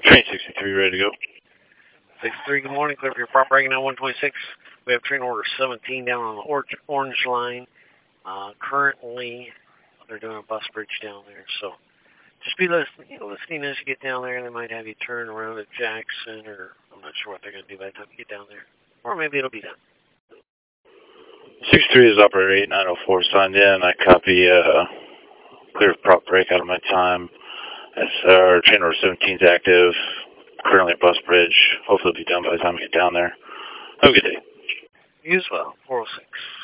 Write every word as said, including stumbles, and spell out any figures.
Train sixty-three, ready to go. sixty-three, good morning. Clear for your prop breaking on one twenty-six. We have train order seventeen down on the orange, orange line. Uh, currently, they're doing a bus bridge down there. So just be listening, you know, listening as you get down there. They might have you turn around at Jackson, or I'm not sure what they're going to do by the time you get down there. Or maybe it'll be done. sixty-three is operator eight nine oh four signed in. I copy uh, clear prop break out of my time. As our train order seventeen is active. Currently at bus bridge. Hopefully it'll be done by the time we get down there. Have a good day. You as well, four oh six.